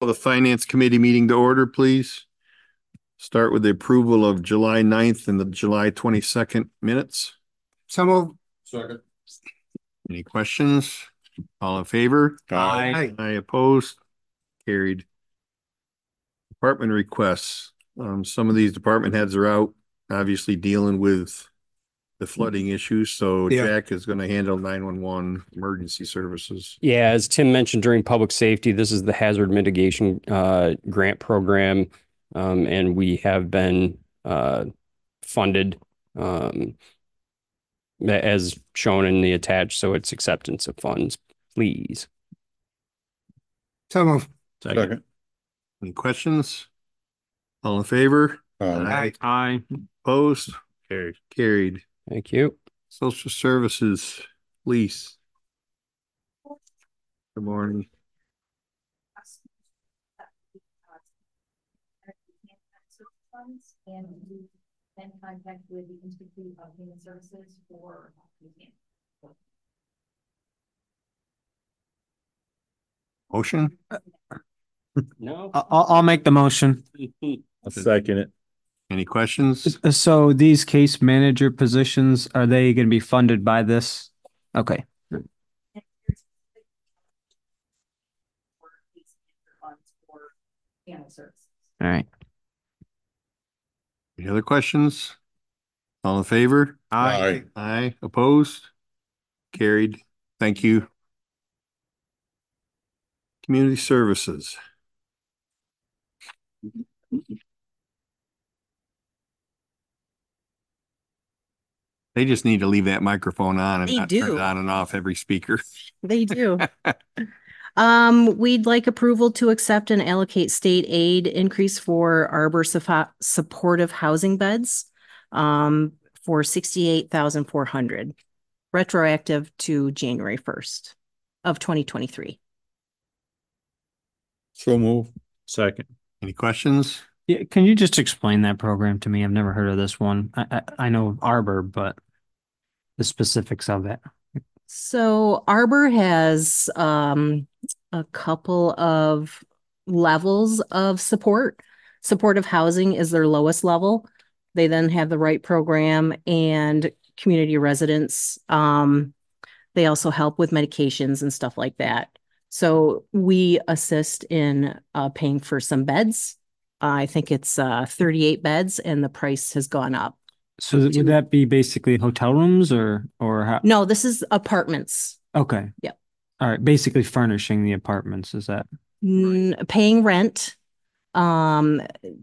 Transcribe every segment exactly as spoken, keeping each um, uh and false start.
Call the Finance Committee meeting to order, please. Start with the approval of July ninth and the July twenty-second minutes. So moved. Second. Any questions? All in favor? Aye. Aye opposed? Carried. Department requests. Um, some of these department heads are out, obviously dealing with the flooding issues. So Yeah. Jack is going to handle nine one one emergency services. Yeah, as Tim mentioned during public safety, this is the hazard mitigation uh, grant program, um, and we have been uh, funded um, as shown in the attached. So it's acceptance of funds, please. So moved. Second. Any questions? All in favor? Aye. Aye. Opposed? Carried. Carried. Thank you. Social services, lease. Good morning. And we then contact with the Institute of Human Services for Motion? No. I'll, I'll make the motion. I'll second it. Any questions? So these case manager positions, are they going to be funded by this? Okay. family services. All right. Any other questions? All in favor? Aye. Aye. Opposed? Carried. Thank you. Community services. They just need to leave that microphone on and They not turn do. it on and off every speaker. They do. Um, we'd like approval to accept and allocate state aid increase for Arbor Sufo- supportive housing beds um, for sixty-eight thousand four hundred, retroactive to January first of twenty twenty-three. So move. Second. Any questions? Yeah, can you just explain that program to me? I've never heard of this one. I I, I know of Arbor, but the specifics of it. So Arbor has um, a couple of levels of support. Supportive housing is their lowest level. They then have the right program and community residents. Um, they also help with medications and stuff like that. So we assist in uh, paying for some beds. I think it's uh, thirty-eight beds and the price has gone up. So would that be basically hotel rooms or or how? No, this is apartments. Okay. Yep. All right. Basically furnishing the apartments. Is that? Mm, paying rent, um,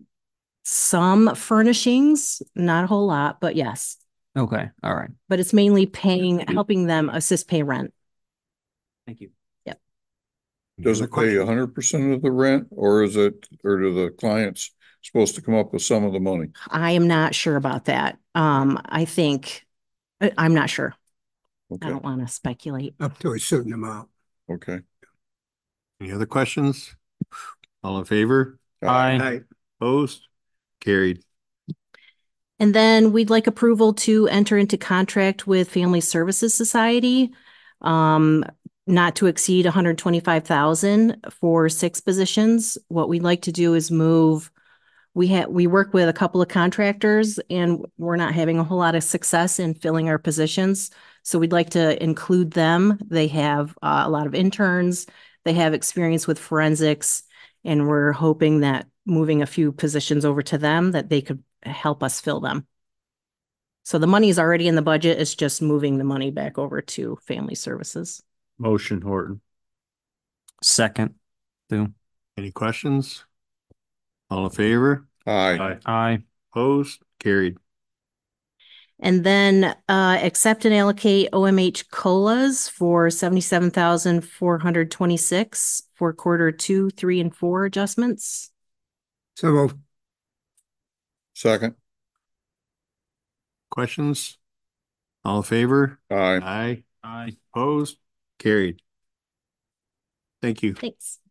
some furnishings, not a whole lot, but yes. Okay. All right. But it's mainly paying, helping them assist pay rent. Thank you. Does it pay a hundred percent of the rent, or is it, or do the clients supposed to come up with some of the money? I am not sure about that. Um, I think, I- I'm not sure. I Okay, don't want to speculate. Up to a certain amount. okay. Any other questions? All in favor? Aye. Opposed? Carried. And then we'd like approval to enter into contract with Family Services Society, um, not to exceed one hundred twenty-five thousand for six positions. What we'd like to do is move. We have, we work with a couple of contractors and we're not having a whole lot of success in filling our positions. So we'd like to include them. They have uh, a lot of interns. They have experience with forensics, and we're hoping that moving a few positions over to them, that they could help us fill them. So the money is already in the budget. It's just moving the money back over to Family Services. Motion, Horton. Second. Two. Any questions? All in favor? Aye. Aye. Opposed? Carried. And then uh, accept and allocate O M H COLAs for seventy-seven thousand four hundred twenty-six for quarter two, three, and four adjustments. So moved. Second. Questions? All in favor? Aye. Aye. Aye. Opposed? Carried. Thank you. Thanks.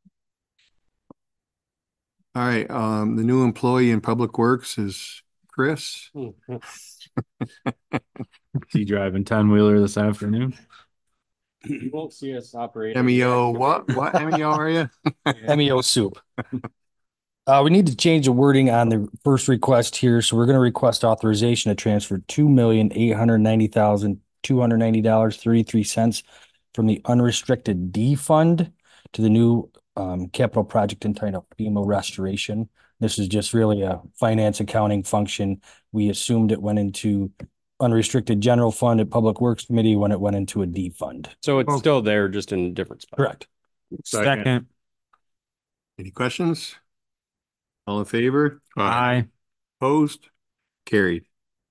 All right, um, the new employee in Public Works is Chris. Is he driving ten wheeler this afternoon? You won't see us operate. M E O, what, what M E O are you? M E O soup. Uh, we need to change the wording on the first request here, so we're gonna request authorization to transfer two million eight hundred ninety thousand two hundred ninety dollars thirty-three cents from the unrestricted D fund to the new um capital project entitled FEMA restoration. This is just really a finance accounting function. We assumed it went into unrestricted general fund at Public Works Committee when it went into a D fund. So it's still there, just in a different spot. Correct. Second. Any questions? All in favor? Aye. Opposed? Carried.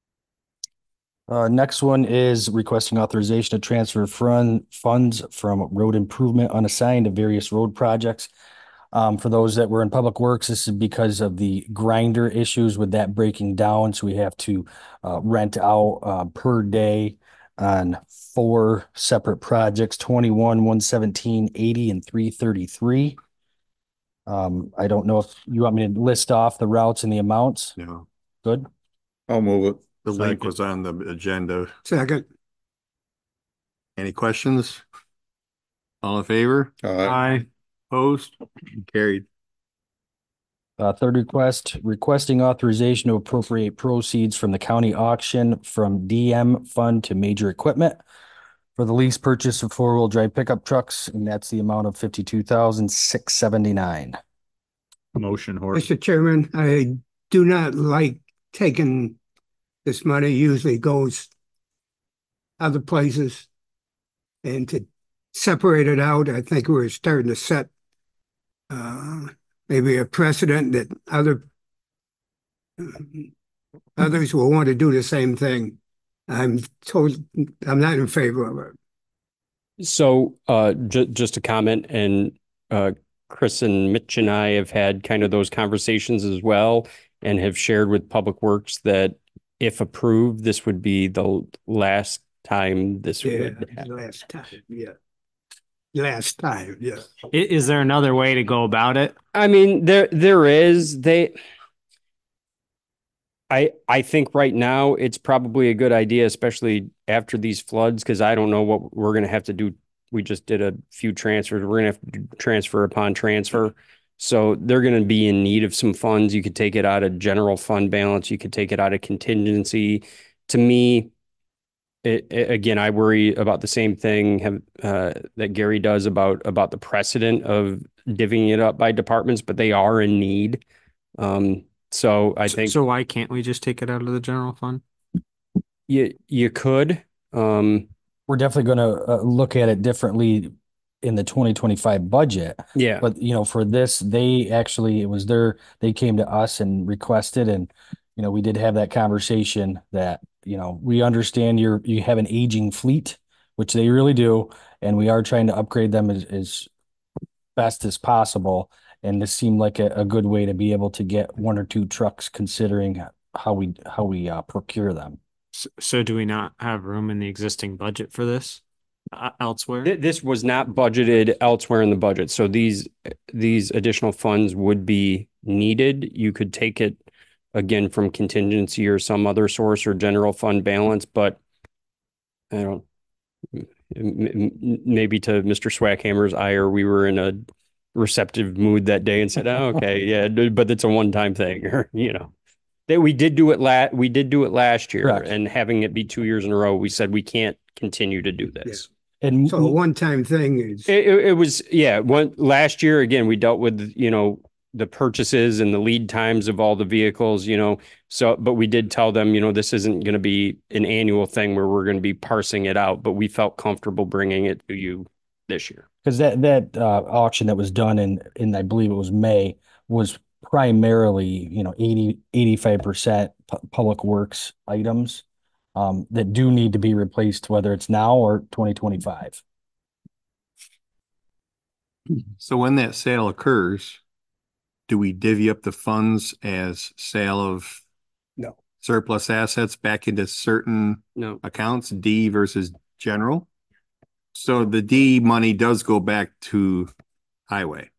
Uh, next one is requesting authorization to transfer fund funds from road improvement unassigned to various road projects. Um, for those that were in Public Works, this is because of the grinder issues with that breaking down. So we have to uh, rent out uh, per day on four separate projects, twenty-one, one seventeen, eighty, and three thirty-three. Um, I don't know if you want me to list off the routes and the amounts. No, Good. I'll move it. the link Second. was on the agenda. Second. Any questions? All in favor? Aye. Aye. Opposed? Carried. Uh, third request, requesting authorization to appropriate proceeds from the county auction from D M fund to major equipment for the lease purchase of four-wheel drive pickup trucks, and that's the amount of fifty-two thousand six seventy-nine. Motion, Horst. Mister Chairman, I do not like taking this money, usually goes other places. And to separate it out, I think we're starting to set uh, maybe a precedent that other um, others will want to do the same thing. I'm told I'm not in favor of it. So uh, ju- just a comment, and uh, Chris and Mitch and I have had kind of those conversations as well, and have shared with Public Works that if approved, this would be the last time this Yeah, would happen. last time, yeah. Last time, yeah. I- Is there another way to go about it? I mean, there there is they. I I think right now it's probably a good idea, especially after these floods, because I don't know what we're going to have to do. We just did a few transfers. We're going to have to do transfer upon transfer. So they're going to be in need of some funds. You could take it out of general fund balance. You could take it out of contingency. To me, it, it- again, I worry about the same thing have, uh, that Gary does about about the precedent of divvying it up by departments, but they are in need. Um, so I think So why can't we just take it out of the general fund? you you could. Um, We're definitely gonna uh, look at it differently in the twenty twenty-five budget. yeah. But, you know, for this, they actually, it was their, they came to us and requested, and, you know, we did have that conversation that, you know, we understand you're, you have an aging fleet, which they really do, and we are trying to upgrade them as, as best as possible. And this seemed like a, a good way to be able to get one or two trucks, considering how we, how we uh, procure them. So, so do we not have room in the existing budget for this uh, elsewhere? Th- This was not budgeted elsewhere in the budget. So these these additional funds would be needed. You could take it again from contingency or some other source or general fund balance, but I don't m- m- maybe to Mister Swackhammer's ire, we were in a receptive mood that day and said, oh, okay, yeah, d- but it's a one-time thing, or you know. That we did do it la- we did do it last year, Correct. and having it be two years in a row, we said we can't continue to do this. And So a one-time thing is, It, it, it was, yeah, one, last year, again, we dealt with, you know, the purchases and the lead times of all the vehicles, you know, so, but we did tell them, you know, this isn't going to be an annual thing where we're going to be parsing it out, but we felt comfortable bringing it to you this year. because that, that uh, auction that was done in, in, I believe it was May, was primarily, you know, eighty, eighty-five percent pu- public works items um, that do need to be replaced, whether it's now or twenty twenty-five. So when that sale occurs, do we divvy up the funds as sale of No. surplus assets back into certain No, accounts, D versus general? So the D money does go back to highway.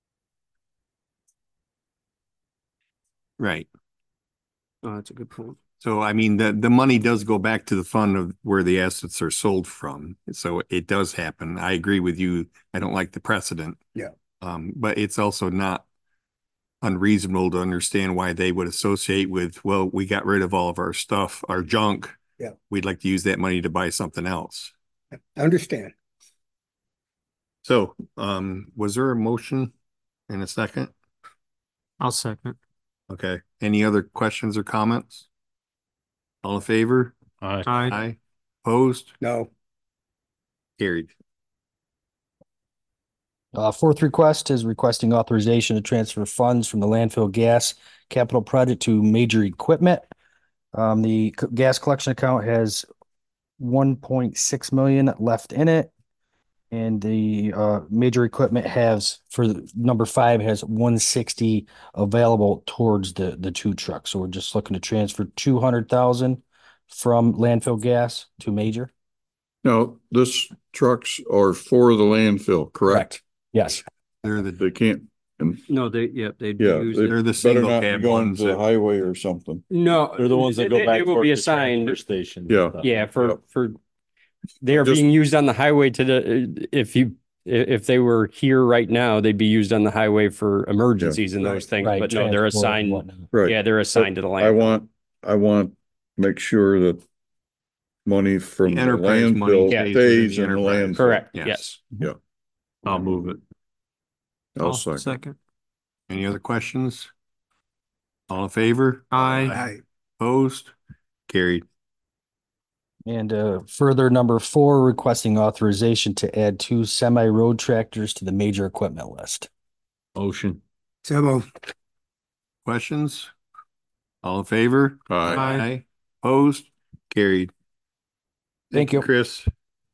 Right. oh, that's a good point. So I mean, the, the money does go back to the fund of where the assets are sold from. So it does happen. I agree with you. I don't like the precedent. Yeah. Um, but it's also not unreasonable to understand why they would associate with, well, we got rid of all of our stuff, our junk. Yeah. We'd like to use that money to buy something else. I understand. So, um, was there a motion in a second? I'll second. Okay. Any other questions or comments? All in favor? Aye. Aye. Opposed? No, Carried. Uh, fourth request is requesting authorization to transfer funds from the landfill gas capital project to major equipment. Um, the c- gas collection account has one point six million left in it. And the uh major equipment has, for the- number five, has one sixty available towards the the two trucks. So we're just looking to transfer two hundred thousand from landfill gas to major. Now, this trucks are for the landfill, correct? Yes. They're the, They can't, and No, they, yep, they yeah, use they it. they're the better single not be cab going ones to the that- highway or something. No. They're the ones that go it- back. It will toward be the assigned. transfer Station. Yeah. Yeah, for, Yep. for, they are Just- being used on the highway to the, if you, i- if they were here right now, they'd be used on the highway for emergencies and those things, Right, but no, they're transport and assigned, whatnot. Right. yeah, they're assigned to the I land. want, I want, make sure that money from The the enterprise money landfill stays stays within in the the enterprise. landfill. Correct, Yes. yes. I'll move it. I'll second. Any other questions? All in favor? Aye. I, Opposed? Carried. And uh further, number four, requesting authorization to add two semi-road tractors to the major equipment list. Motion. so moved. Questions? All in favor? Aye. Aye. Opposed? Carried. Thank you. Chris.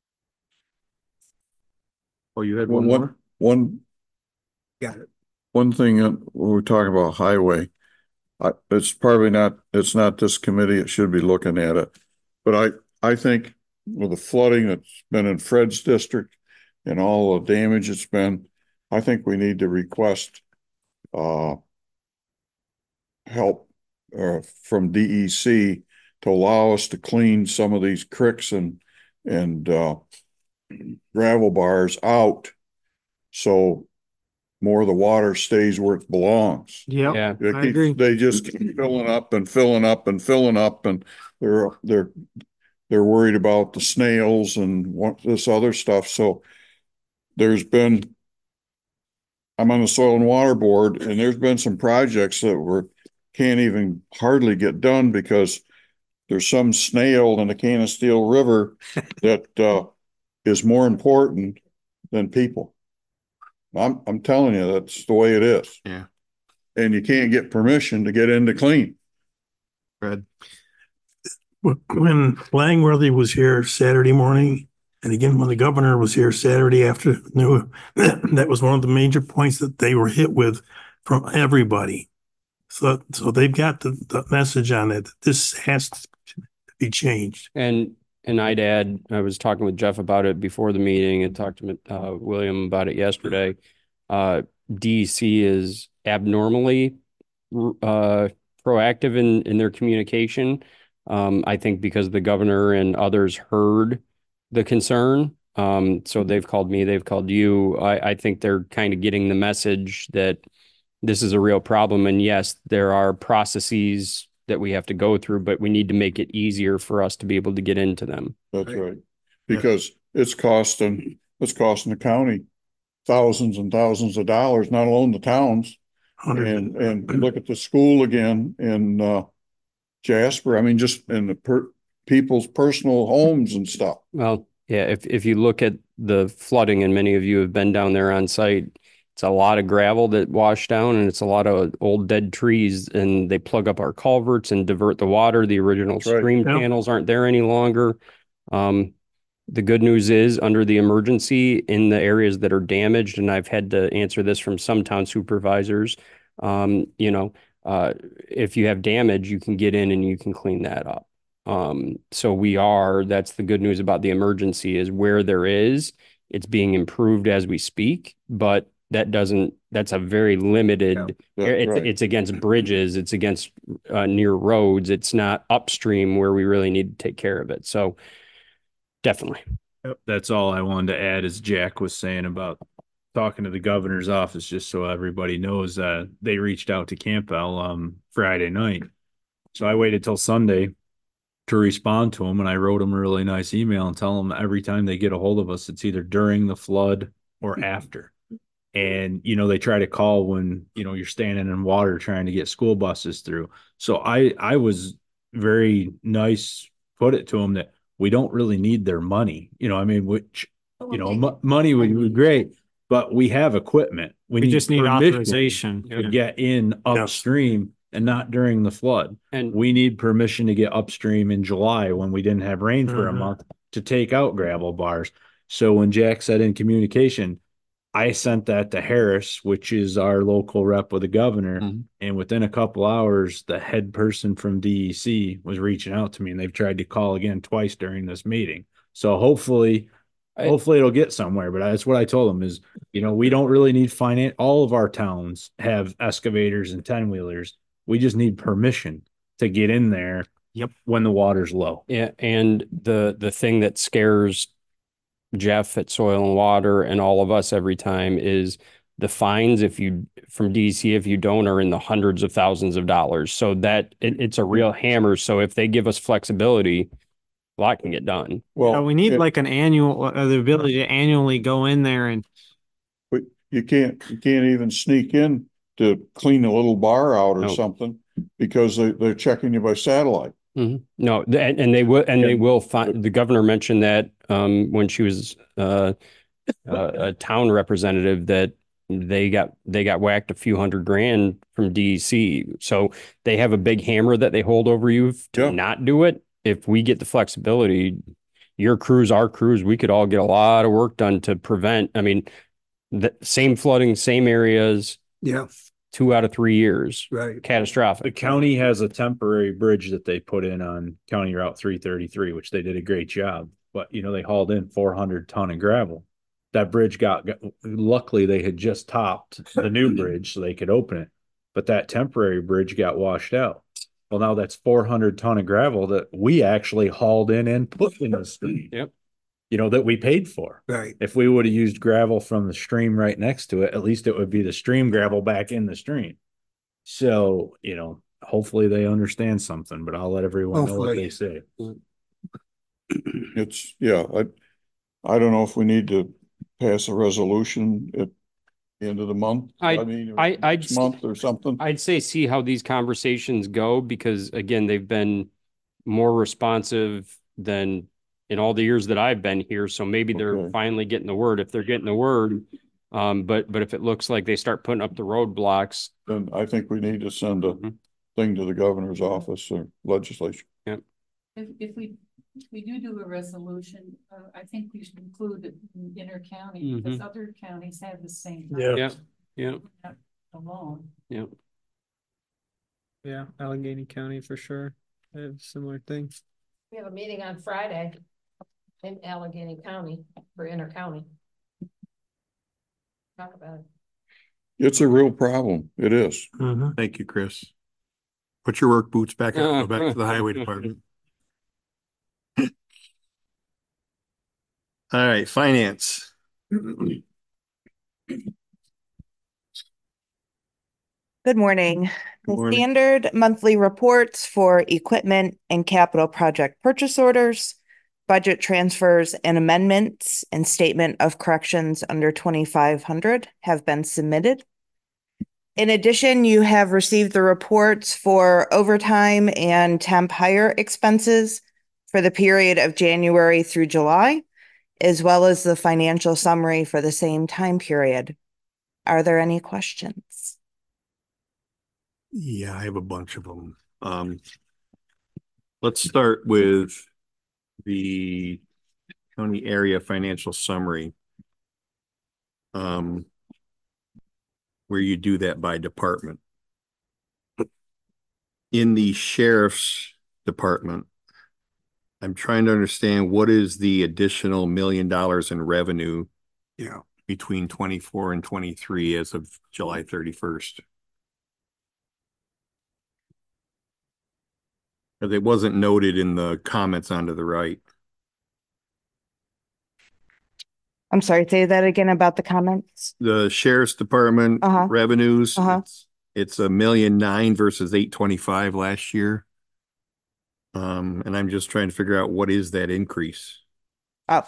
Oh, you had One, one one, more? one, Got it. one thing, uh, when we're talking about highway, I, it's probably not, it's not this committee, it should be looking at it. But I, I think with the flooding that's been in Fred's district and all the damage it's been, I think we need to request, uh, help, uh, from D E C to allow us to clean some of these cricks and, and, uh, gravel bars out. So more of the water stays where it belongs. Yep. Yeah, They I keep- agree. They just keep filling up and filling up and filling up, and they're, they're, they're worried about the snails and what, this other stuff, so there's been, I'm on the Soil and Water Board, and there's been some projects that were, can't even hardly get done because there's some snail in the Canasteel River that, uh, is more important than people. I'm, I'm telling you, that's the way it is. Yeah. And you can't get permission to get in to clean. Fred? When Langworthy was here Saturday morning, and again, when the governor was here Saturday afternoon, that was one of the major points that they were hit with from everybody. So, so they've got the, the message on it. that This has to be changed. and, and I'd add, I was talking with Jeff about it before the meeting and talked to, uh, William about it yesterday. Uh, D C is abnormally, uh, proactive in, in their communication. Um, I think because the governor and others heard the concern. Um, so they've called me, they've called you. I, I think they're kind of getting the message that this is a real problem. And yes, there are processes that we have to go through, but we need to make it easier for us to be able to get into them. That's Right. right. Because it's costing, it's costing the county thousands and thousands of dollars, not alone the towns. And, and look at the school again in, uh, Jasper. I mean, just in the per, people's personal homes and stuff. Well, yeah, if, if you look at the flooding, and many of you have been down there on site, it's a lot of gravel that washed down, and it's a lot of old dead trees, and they plug up our culverts and divert the water. The original That's right. stream Yeah. channels aren't there any longer. Um, the good news is, under the emergency, in the areas that are damaged, and I've had to answer this from some town supervisors, um, you know, uh, if you have damage, you can get in and you can clean that up. Um, so we are, that's the good news about the emergency, is where there is, it's being improved as we speak, but that doesn't, that's a very limited, Yeah, it's, right. it's against bridges, it's against uh, near roads. It's not upstream where we really need to take care of it. So definitely. Yep, that's all I wanted to add, as Jack was saying about talking to the governor's office, just so everybody knows that they reached out to Campbell um Friday night. So I waited till Sunday to respond to him, and I wrote him a really nice email and tell him every time they get a hold of us, it's either during the flood or after. And, you know, they try to call when, you know, you're standing in water trying to get school buses through. So I, I was very nice, put it to them that we don't really need their money. You know, I mean, which, you know, mo- money would be great, but we have equipment. We just need permission authorization. to get in upstream and not during the flood. And We need permission to get upstream in July when we didn't have rain for a Mhm. month to take out gravel bars. So when Jack said in communication, I sent that to Harris, which is our local rep with the governor. Mhm. And within a couple hours, the head person from D E C was reaching out to me, and they've tried to call again twice during this meeting. So hopefully, I- hopefully it'll get somewhere. But that's what I told them is, you know, we don't really need finance. All of our towns have excavators and ten wheelers. We just need permission to get in there. Yep. When the water's low. Yeah, and the the thing that scares Jeff at Soil and Water and all of us every time is the fines if you from D C if you don't are in the hundreds of thousands of dollars. So that it, it's a real hammer. So if they give us flexibility, a lot can get done. Well, Uh, we need it- like an annual, uh, the ability to annually go in there and But you can't, you can't even sneak in to clean a little bar out or No. something because they, they're checking you by satellite. Mhm. No, th- and, and they will, and they Yeah. will find, the governor mentioned that, um, when she was, uh, uh, a town representative that they got, they got whacked a few hundred grand from D E C. So they have a big hammer that they hold over you to Yeah. not do it. If we get the flexibility, your crews, our crews, we could all get a lot of work done to prevent, I mean, the same flooding, same areas, Yeah, two out of three years, right. catastrophic. The county has a temporary bridge that they put in on County Route three thirty-three, which they did a great job. But, you know, they hauled in four hundred ton of gravel. That bridge got, got, luckily they had just topped the new bridge so they could open it. But that temporary bridge got washed out. Well, now that's four hundred ton of gravel that we actually hauled in and put in the stream. Yep. You know, that we paid for. Right. If we would have used gravel from the stream right next to it, at least it would be the stream gravel back in the stream. So, you know, hopefully they understand something, but I'll let everyone know what Hopefully. they say. It's, yeah, I, I don't know if we need to pass a resolution at the end of the month. I- mean, I- I'd next s- month or something. I'd say see how these conversations go because again, they've been more responsive than in all the years that I've been here. So maybe they're Okay. finally getting the word. If they're getting the word, um, but but if it looks like they start putting up the roadblocks, Then I think we need to send a Mhm. thing to the governor's office or legislature. If, if we, if we do do a resolution, uh, I think we should include it in inter county because other counties have the same. Yeah. yeah, yeah, Not Alone. yeah. yeah, Allegheny County for sure. They have similar things. We have a meeting on Friday in Allegheny County for inter-county. Talk about it. It's a real problem. It is. Mhm. Thank you, Chris. Put your work boots back on, go back to the highway department. All right, finance. Good morning. Good The morning. standard monthly reports for equipment and capital project purchase orders, budget transfers and amendments, and statement of corrections under twenty-five hundred have been submitted. In addition, you have received the reports for overtime and temp hire expenses for the period of January through July, as well as the financial summary for the same time period. Are there any questions? Yeah, I have a bunch of them. Um, let's start with the county area financial summary. Um, where you do that by department. In the sheriff's department, I'm trying to understand what is the additional million dollars in revenue Yeah. between twenty-four and twenty-three as of July thirty-first. But it wasn't noted in the comments onto the right. I'm sorry, say that again about the comments. The sheriff's department Uh-huh. revenues, Uh-huh. it's, it's a million nine versus eight twenty-five last year. Um, and I'm just trying to figure out what is that increase? Oh.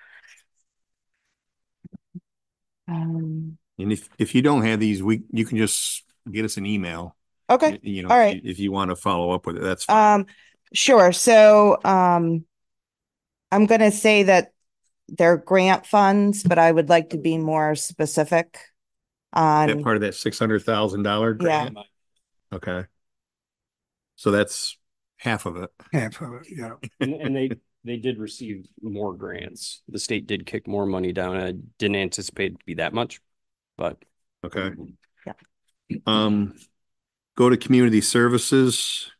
Um, And if, if you don't have these, we, you can just get us an email. okay, You know, all if right. you- if you want to follow up with it, that's fine. Um, sure. So, um, I'm gonna say that they're grant funds, but I would like to be more specific That on, part of that six hundred thousand dollar yeah, grant? Okay. So that's half of it. Half of it, yeah. And, and they, they did receive more grants. The state did kick more money down. I didn't anticipate it to be that much, but. Okay. Yeah. Um, go to community services.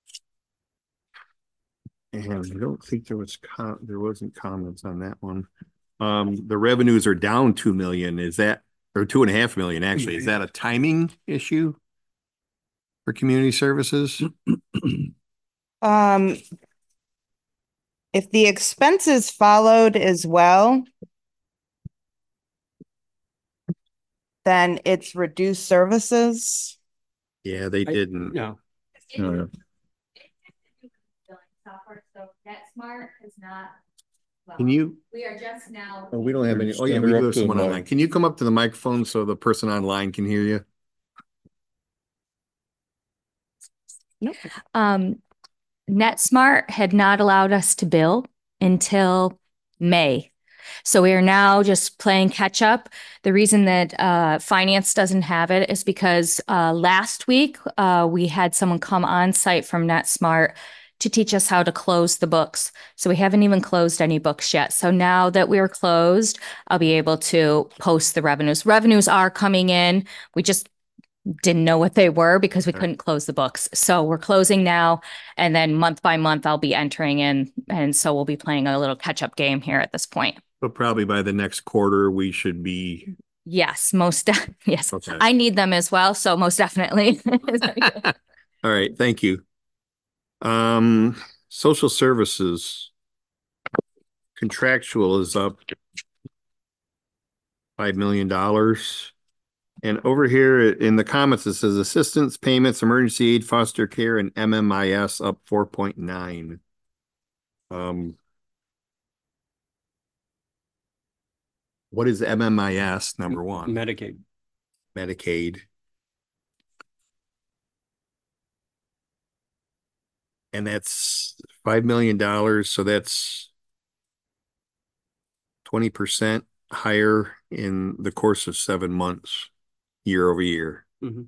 And I don't think there was com- there wasn't comments on that one. Um, the revenues are down two million. Is that, or two and a half million actually? Is that a timing issue for community services? um, if the expenses followed as well, then it's reduced services. Yeah, they didn't. No. No. Software, so NetSmart is not. well, Can you, We are just now. oh, we don't have any, oh yeah, Stand we her do up have to the someone mic. online. Can you come up to the microphone so the person online can hear you? Um, NetSmart had not allowed us to bill until May. So we are now just playing catch up. The reason that uh, finance doesn't have it is because uh, last week uh, we had someone come on site from NetSmart to teach us how to close the books. So we haven't even closed any books yet. So now that we're closed, I'll be able to post the revenues. Revenues are coming in. We just didn't know what they were because we Right. couldn't close the books. So we're closing now. And then month by month, I'll be entering in. And so we'll be playing a little catch up game here at this point. But probably by the next quarter, we should be. Yes, most, de- yes. Okay. I need them as well. So most definitely. All right, thank you. Um, social services. Contractual is up five million dollars. And over here in the comments, it says assistance, payments, emergency aid, foster care, and M M I S up four point nine. Um, what is M M I S, number one? Medicaid. Medicaid. And that's five million dollars, so that's twenty percent higher in the course of seven months, year over year. Mhm.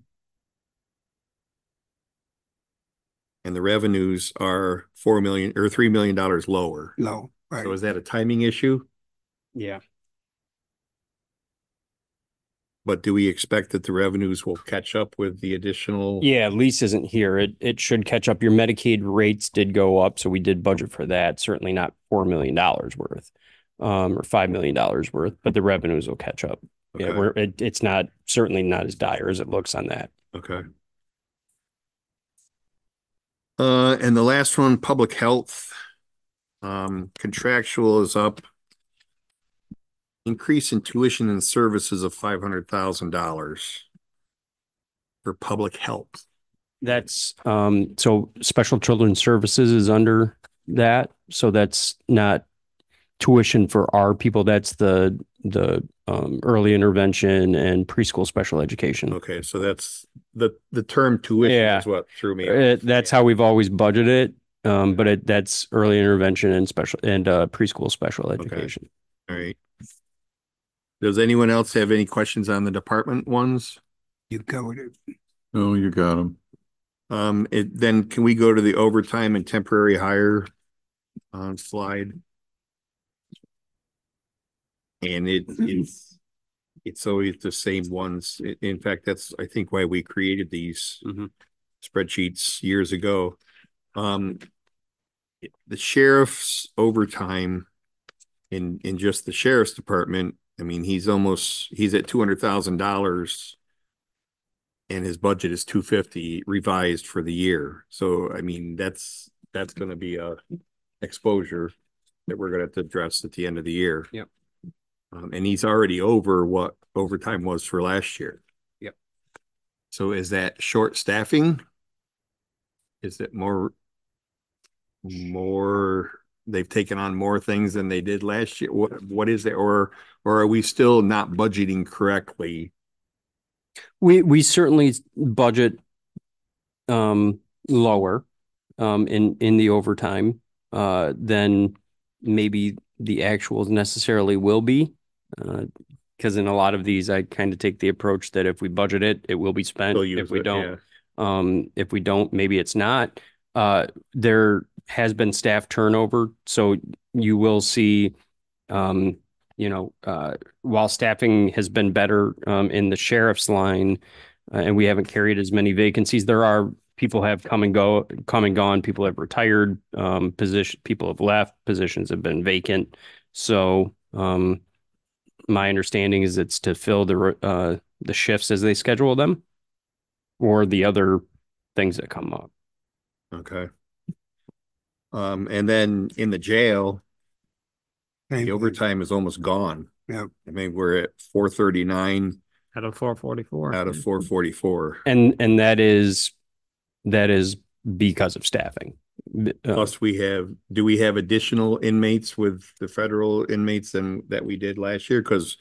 And the revenues are four million or three million dollars lower. Low, right. So is that a timing issue? Yeah. But do we expect that the revenues will catch up with the additional? Yeah, lease isn't here. It, it should catch up. Your Medicaid rates did go up, so we did budget for that. Certainly not four million dollars worth, um, or five million dollars worth, but the revenues will catch up. Yeah, Okay. we're, it, it's not, certainly not as dire as it looks on that. Okay. Uh, and the last one, public health. Um, contractual is up. Increase in tuition and services of five hundred thousand dollars for public health. That's, um, so Special Children's Services is under that. So that's not tuition for our people. That's the, the, um, early intervention and preschool special education. Okay, so that's the, the term tuition Yeah. is what threw me. Uh, off. that's how we've always budgeted it. Um, but it, that's early intervention and special and, uh, preschool special education. All right. Does anyone else have any questions on the department ones? You covered it. Oh, you got them. Um, it, then can we go to the overtime and temporary hire on slide? And it is, it's always the same ones. I- In fact, that's, I think, why we created these Mhm. spreadsheets years ago. Um, the sheriff's overtime in, in just the sheriff's department I mean, he's almost, he's at two hundred thousand dollars and his budget is two fifty revised for the year. So, I mean, that's, that's gonna be a exposure that we're gonna have to address at the end of the year. Yep. Um, and he's already over what overtime was for last year. Yep. So is that short staffing? Is it more, more, they've taken on more things than they did last year? What, what is it? Or, or are we still not budgeting correctly? We, we certainly budget um, lower um, in, in the overtime uh, than maybe the actuals necessarily will be. Because uh, in a lot of these, I kind of take the approach that if we budget it, it will be spent. If we it, don't, yeah. um, if we don't, maybe it's not. Uh, there has been staff turnover, so you will see, um, you know, uh, while staffing has been better um, in the sheriff's line, uh, and we haven't carried as many vacancies, there are people have come and go, come and gone. People have retired. Um, position people have left. Positions have been vacant. So. Um, My understanding is it's to fill the uh, the shifts as they schedule them, or the other things that come up. Okay. Um, and then in the jail, the overtime is almost gone. Yeah. I mean, we're at four thirty-nine Out of four forty-four. out of four forty-four. And and that is that is because of staffing. Uh, Plus we have, do we have additional inmates with the federal inmates than that we did last year? Because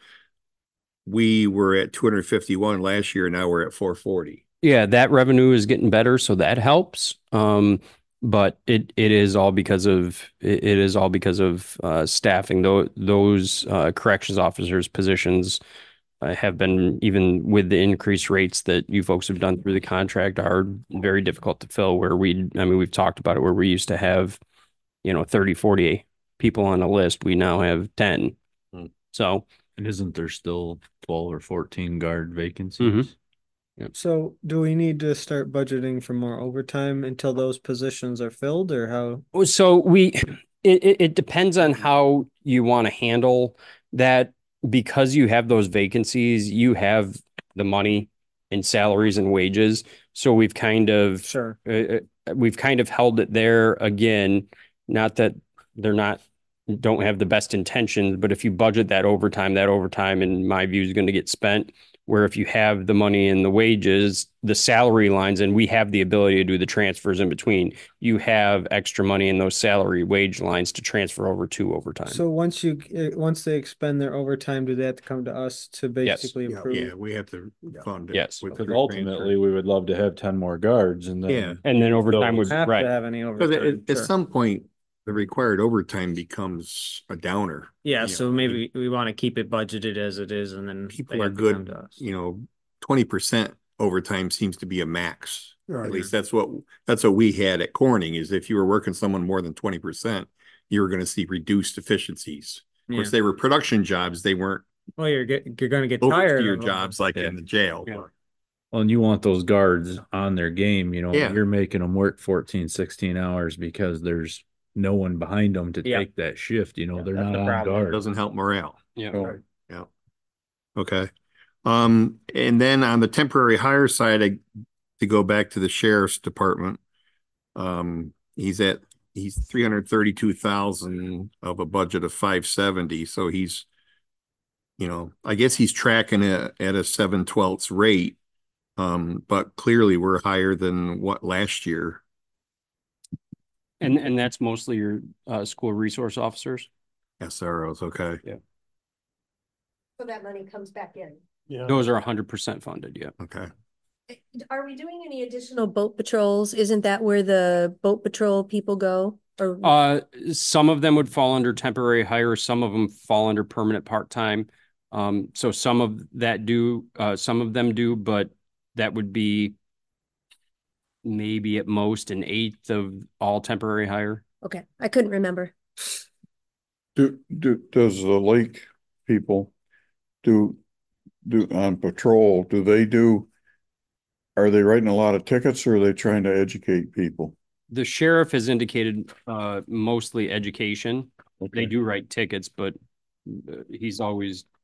we were at two hundred fifty-one last year. Now we're at four forty. Yeah, that revenue is getting better, so that helps. Um, but it it is all because of it, it is all because of uh, staffing. Though those uh, corrections officers positions uh, have been, even with the increased rates that you folks have done through the contract, are very difficult to fill. Where we, I mean, we've talked about it, where we used to have, you know, thirty, forty people on a list. We now have ten. Hmm. So, and isn't there still twelve or fourteen guard vacancies? Mm-hmm. Yep. So do we need to start budgeting for more overtime until those positions are filled, or how? So we, it, it, it depends on how you want to handle that. Because you have those vacancies, you have the money in salaries and wages. So we've kind of, Sure. uh, we've kind of held it there again. Not that they're not, don't have the best intentions, but if you budget that overtime, that overtime, in my view, is going to get spent. Where if you have the money in the wages, the salary lines, and we have the ability to do the transfers in between, you have extra money in those salary wage lines to transfer over to overtime. So once you, uh, once they expend their overtime, do they have to come to us to basically Yeah, approve? yeah, we have to fund it. Yes. with Because the ultimately, we would love to have ten more guards and then. Yeah. And then overtime would, Have right. to have any Because overtime. at, at Sure. some point, the required overtime becomes a downer. Yeah, You so know, maybe we want to keep it budgeted as it is, and then people they are have to come good, to us. you know, twenty percent overtime seems to be a max. Right. At least that's what, that's what we had at Corning, is if you were working someone more than twenty percent, you were going to see reduced efficiencies. Of course, Yeah. they were production jobs. They weren't Well, you're get, you're gonna get tired overseer of them. jobs like Yeah. in the jail. Yeah. Well, and you want those guards on their game, you know, Yeah. you're making them work fourteen, sixteen hours because there's no one behind them to Yeah. take that shift, you know, they're that's not the on problem. It guard. doesn't help morale. Yeah. So, Yeah. Okay. Um, and then on the temporary hire side, I, to go back to the sheriff's department, um, he's at, he's three hundred thirty-two thousand of a budget of five seventy. So he's, you know, I guess he's tracking it at a seven twelfths rate. Um, but clearly we're higher than what last year. And, and that's mostly your uh, school resource officers. S R Os. Okay. Yeah. So that money comes back in. Yeah. Those are hundred percent funded. Yeah. Okay. Are we doing any additional boat patrols? Isn't that where the boat patrol people go? Or Uh, some of them would fall under temporary hire. Some of them fall under permanent part-time. Um, so some of that do, uh, some of them do, but that would be maybe at most an eighth of all temporary hire. okay, I couldn't remember. do, do, does the lake people do, do on patrol, do they do, are they writing a lot of tickets or are they trying to educate people? The sheriff has indicated, uh, mostly education. They Okay. do write tickets, but uh, he's always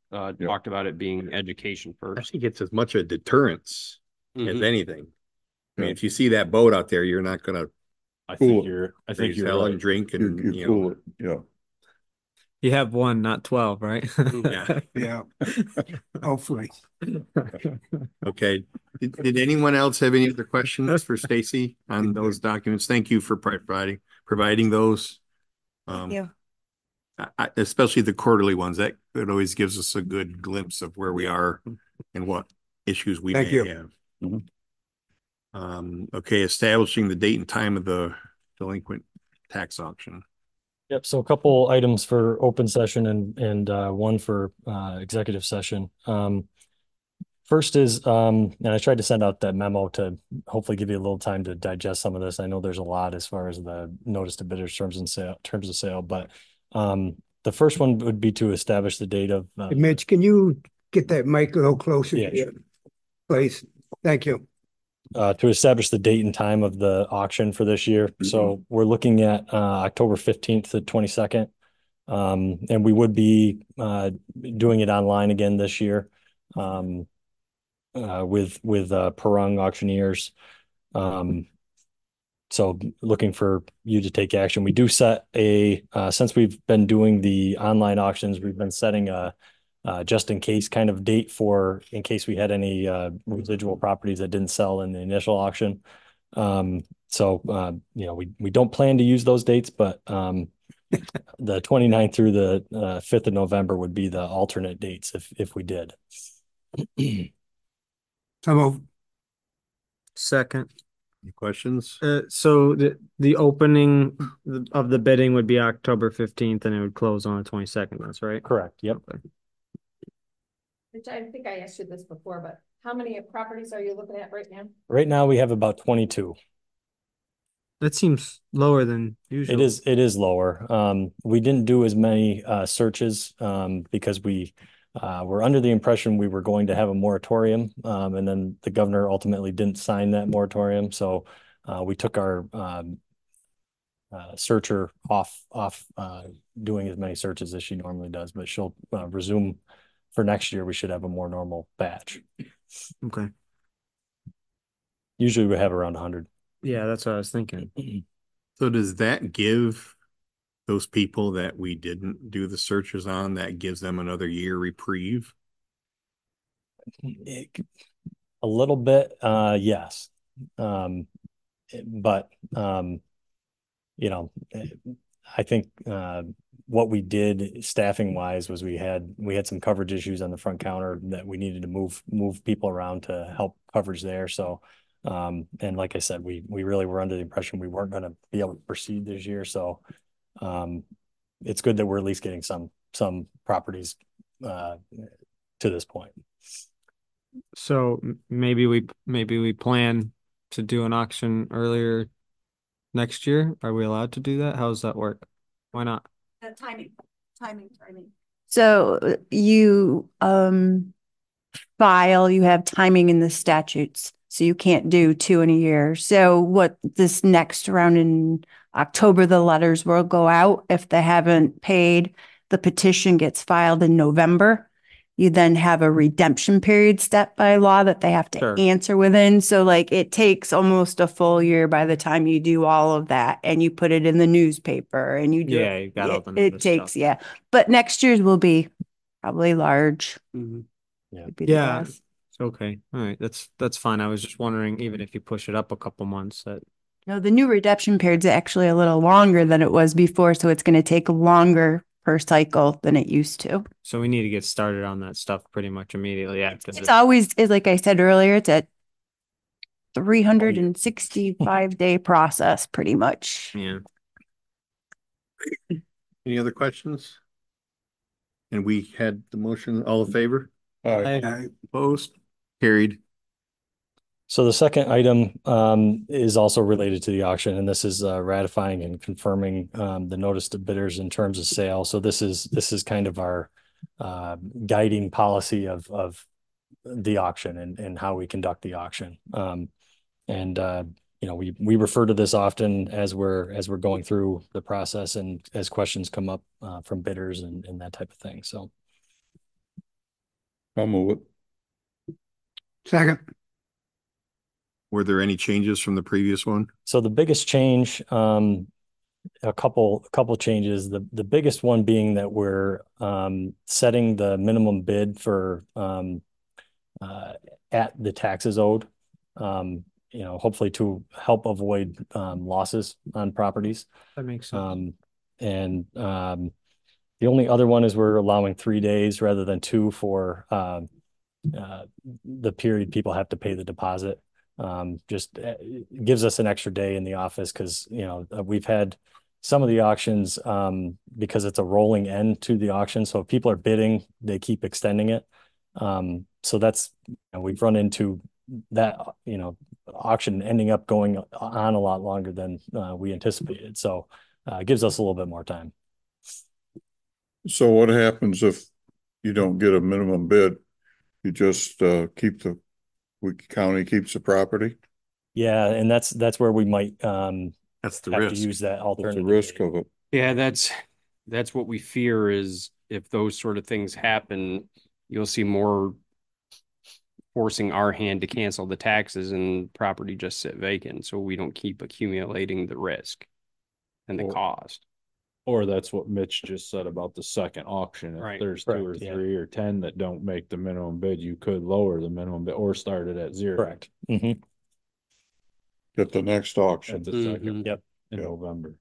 uh, Yeah. talked about it being education I first. think it's as much a deterrence as Mhm. anything. I mean, Yeah. if you see that boat out there, you're not gonna I Cool. think you're, I think raise you're hell and right. drink You, and, you you fool know. it, yeah. You have one, not twelve, right? Yeah. Yeah, hopefully. Okay. Did, did anyone else have any other questions for Stacy on those documents? Thank you for providing, providing those. Um, Yeah. I- I- especially the quarterly ones. That, it always gives us a good glimpse of where we are and what issues we Thank may you. have. Mhm. Um, okay, establishing the date and time of the delinquent tax auction. Yep, so a couple items for open session and, and, uh, one for, uh, executive session. Um, first is, um, and I tried to send out that memo to hopefully give you a little time to digest some of this. I know there's a lot as far as the notice to bidders terms and sale, terms of sale, but, um, the first one would be to establish the date of, uh, Hey, Mitch, can you get that mic a little closer Yeah, to you? Please, thank you. uh, to establish the date and time of the auction for this year. So we're looking at, uh, October fifteenth to twenty-second. Um, and we would be, uh, doing it online again this year. Um, uh, with, with, uh, Perung auctioneers. Um, so looking for you to take action. We do set a, uh, since we've been doing the online auctions, we've been setting a, uh, just in case kind of date for, in case we had any, uh, residual properties that didn't sell in the initial auction. Um, so, uh, you know, we, we don't plan to use those dates, but, um, the 29th through the, uh, fifth of November would be the alternate dates if, if we did. Some of, Second. Any questions? Uh, so the, the opening of the bidding would be October fifteenth and it would close on the twenty-second. That's right. Correct. Yep. Okay. Which I think I asked you this before, but how many properties are you looking at right now? Right now we have about twenty-two. That seems lower than usual. It is, it is lower. Um, we didn't do as many, uh, searches, um, because we, uh, were under the impression we were going to have a moratorium. Um, and then the governor ultimately didn't sign that moratorium. So, uh, we took our, um, uh, searcher off, off, uh, doing as many searches as she normally does, but she'll, uh, resume for next year. We should have a more normal batch. Okay. Usually we have around a hundred. Yeah, that's what I was thinking. So does that give those people that we didn't do the searches on, that gives them another year reprieve? It- A little bit, uh, yes. Um, but, um, you know, I think, uh, what we did staffing wise was we had, we had some coverage issues on the front counter that we needed to move, move people around to help coverage there. So, um, and like I said, we, we really were under the impression we weren't going to be able to proceed this year. So, um, it's good that we're at least getting some, some properties, uh, to this point. So m- maybe we, maybe we plan to do an auction earlier next year. Are we allowed to do that? How does that work? Why not? Uh, timing, timing, timing. So uh, you um file, you have timing in the statutes, so you can't do two in a year. So what this next round in October, the letters will go out. If they haven't paid, the petition gets filed in November. You then have a redemption period set by law that they have to Sure. answer within. So like it takes almost a full year by the time you do all of that and you put it in the newspaper and you do Yeah, it. you got all It, the it notice takes, stuff. yeah. But next year's will be probably large. Mhm. Yeah. would be the Yeah. guess. Okay. All right. That's, that's fine. I was just wondering, even if you push it up a couple months, that No, the new redemption period's actually a little longer than it was before, so it's gonna take longer per cycle than it used to. so we need to get started on that stuff pretty much immediately after It's this. always, is like I said earlier, it's a three hundred and sixty-five day process, pretty much. Yeah. Any other questions? And we had the motion, all in favor? Aye. I, Opposed? Carried. So the second item um, is also related to the auction, and this is uh, ratifying and confirming um, the notice to bidders in terms of sale. So this is this is kind of our uh, guiding policy of of the auction and and how we conduct the auction. Um, and uh, you know, we we refer to this often as we're as we're going through the process and as questions come up uh, from bidders and and that type of thing. So. I'll move it. Second. Were there any changes from the previous one? So the biggest change, um, a couple, a couple changes. The the biggest one being that we're um, setting the minimum bid for um, uh, at the taxes owed. Um, you know, hopefully to help avoid um, losses on properties. That makes sense. Um, and um, the only other one is we're allowing three days rather than two for um, uh, the period people have to pay the deposit. Um, just uh, gives us an extra day in the office because, you know, uh, we've had some of the auctions um, because it's a rolling end to the auction. So if people are bidding, they keep extending it. Um, so that's, you know, we've run into that, you know, auction ending up going on a lot longer than uh, we anticipated. So uh, it gives us a little bit more time. So what happens if you don't get a minimum bid? You just uh, keep the, we county keeps the property? Yeah, and that's that's where we might um that's the have risk. to use that That's alternative. the risk of it. Yeah, that's that's what we fear is if those sort of things happen, you'll see more forcing our hand to cancel the taxes and property just sit vacant, so we don't keep accumulating the risk and the Or- cost. Or that's what Mitch just said about the second auction. If Right. there's two or Correct, yeah. three or ten that don't make the minimum bid, you could lower the minimum bid or start it at zero. Correct. Mm-hmm. At the next auction. At the Mhm. second Yep. in Yep. November.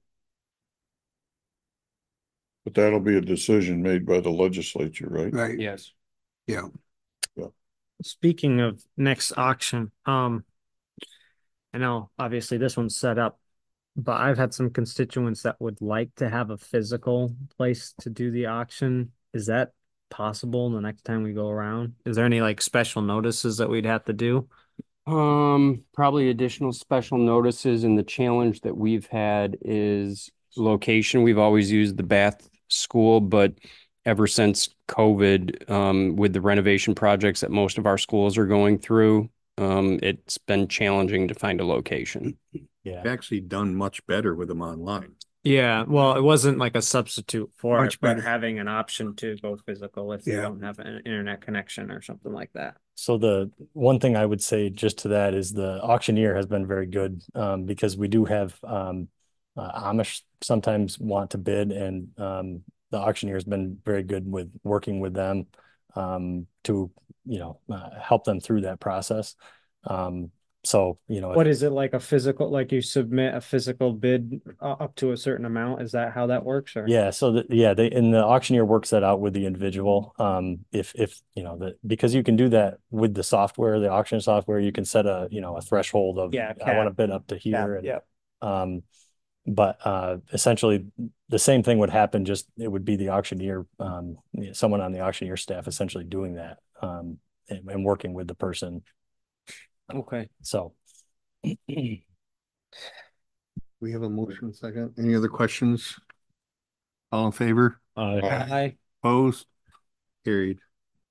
But that'll be a decision made by the legislature, right? Right. Yes. Yeah. Speaking of next auction, um, I know obviously this one's set up, but I've had some constituents that would like to have a physical place to do the auction. Is that possible the next time we go around? Is there any like special notices that we'd have to do? Um, probably additional special notices, and the challenge that we've had is location. We've always used the Bath School, but ever since COVID, um, with the renovation projects that most of our schools are going through, um, it's been challenging to find a location. Yeah. I've actually done much better with them online. Yeah, well, it wasn't like a substitute for Much it, but better. having an option to go physical if you Yeah. don't have an internet connection or something like that. So the one thing I would say just to that is the auctioneer has been very good um, because we do have um, uh, Amish sometimes want to bid, and um, the auctioneer has been very good with working with them um, to, you know, uh, help them through that process. Um, so, you know, if- What is it like a physical, like you submit a physical bid uh, up to a certain amount? Is that how that works or? Yeah, so that yeah, they and the auctioneer works that out with the individual. Um, if if you know that because you can do that with the software, the auction software, you can set a you know a threshold of Yeah, I want to cap. bid up to here, and Yep. um, but uh, essentially the same thing would happen. Just it would be the auctioneer, um, someone on the auctioneer staff, essentially doing that, um, and, and working with the person. Okay. So. We have a motion second. Any other questions? All in favor? Uh, Hi. Opposed? Carried.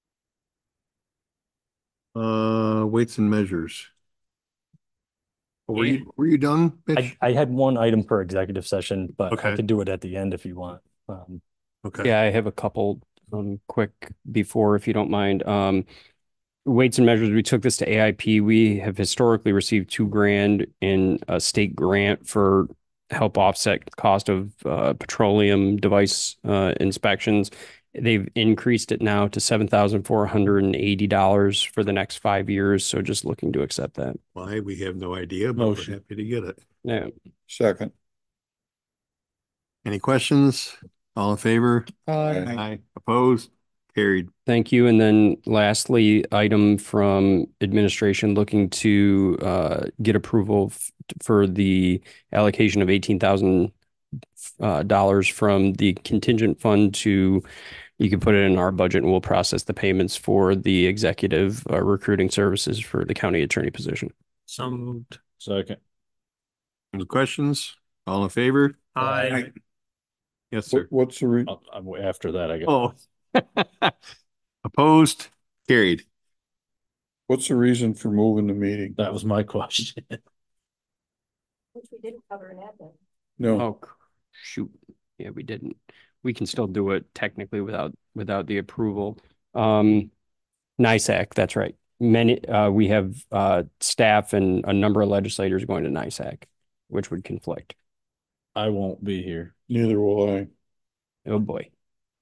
Uh, weights and measures. Were you, were you done, Mitch? I, I had one item per executive session, but Okay. I could do it at the end if you want. Um, Okay. Yeah, I have a couple um quick before, if you don't mind. Um, weights and measures, we took this to A I P. We have historically received two grand in a state grant for help offset cost of uh, petroleum device uh, inspections. They've increased it now to seven thousand four hundred and eighty dollars for the next five years. So just looking to accept that. Why? We have no idea, but Motion. we're happy to get it. Yeah. Second. Any questions? All in favor? Aye. Aye. Opposed? Carried. Thank you. And then lastly, item from administration looking to uh, get approval f- for the allocation of eighteen thousand uh, dollars from the contingent fund to, you can put it in our budget and we'll process the payments for the executive uh, recruiting services for the county attorney position. So moved. second. Any questions? All in favor? Aye. Yes, sir. What, what's the re, I'll- I'm- After that, I guess. Oh. Opposed? Carried. what's the reason for moving the meeting? That was my question. Which we didn't cover in admin. No, Oh, shoot. Yeah, we didn't. We can still do it technically without, without the approval. Um, NISAC, that's right. Many, uh, we have, uh, staff and a number of legislators going to NISAC, which would conflict. I won't be here. Neither will I. Oh, boy.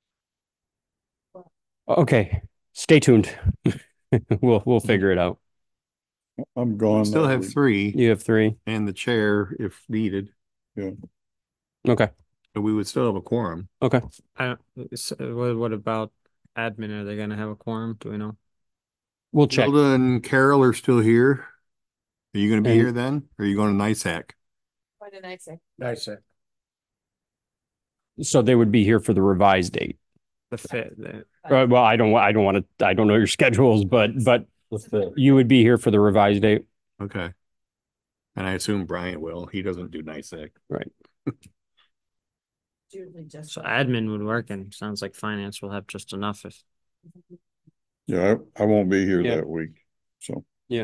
Okay, stay tuned. We'll, we'll figure it out. I'm We gone. still that have week. three You have three. and the chair if needed, Yeah. Okay, but we would still have a quorum. okay. I don't, so what, what about admin? Are they gonna have a quorum? Do we know? We'll check. Hilda and Carol are still here. Are you gonna be And- here then? Or are you going to NISAC? What did I say? Nice. So they would be here for the revised date. The fit, the, Uh, well, I don't, wa- I don't want to, I don't know your schedules, but, but you would be here for the revised date. Okay. And I assume Brian will. He doesn't do NISAC. Right. Usually just. so admin would work and sounds like finance will have just enough if. Yeah, I, I won't be here Yeah. that week, so. Yeah.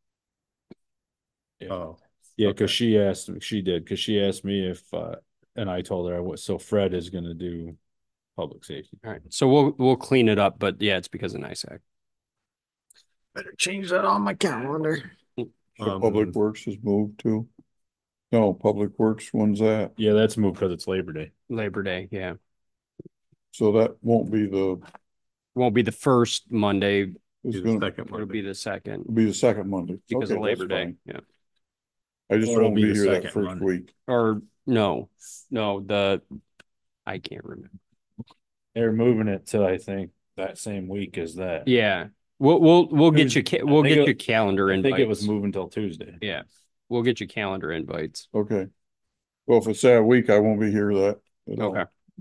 Oh, Yeah, Okay. cause she asked, she did, cause she asked me if, uh, and I told her I was, so Fred is gonna do public safety. All right. So we'll, we'll clean it up, but yeah, it's because of NISAC. Better change that on my calendar. So Um, Public Works has moved too. No, Public Works, when's that? Yeah, that's moved cause it's Labor Day. Labor Day, yeah. So that won't be the, Won't be the first Monday. it's Be the gonna second It'll Monday. be the second it'll be the second Monday. because Okay, of Labor that's Day. fine. Yeah. I just Or it'll won't be be the here that second first Monday. week. Or no, no, the, I can't remember. They're moving it to, I think, that same week as that. Yeah. We'll, we'll, we'll get you, Tuesday. ca- I we'll think get it- your calendar I invites. think it was moving till Tuesday. Yeah. We'll get you calendar invites. Okay. Well, if it's that week, I won't be here that. at all. Okay.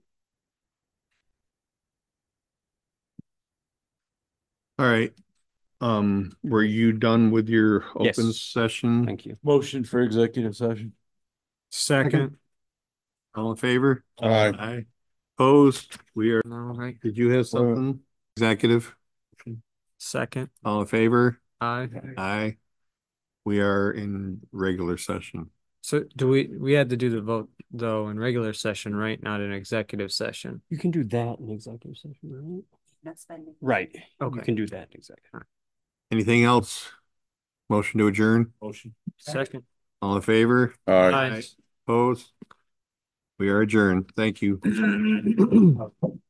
All right. Um, were you done with your Yes. open session? Thank you. Motion for executive session. Second. All in favor? Aye. Aye. Opposed? We are, No, right. did you have something? Executive? Second. All in favor? Aye. Aye. We are in regular session. So do we, we had to do the vote though in regular session, right? Not in executive session. You can do that in executive session, right? Not spending. Right. You Okay. can do that in executive. Anything else? Motion to adjourn? Motion. Second. All in favor? Aye. Aye. Opposed? We are adjourned. Thank you.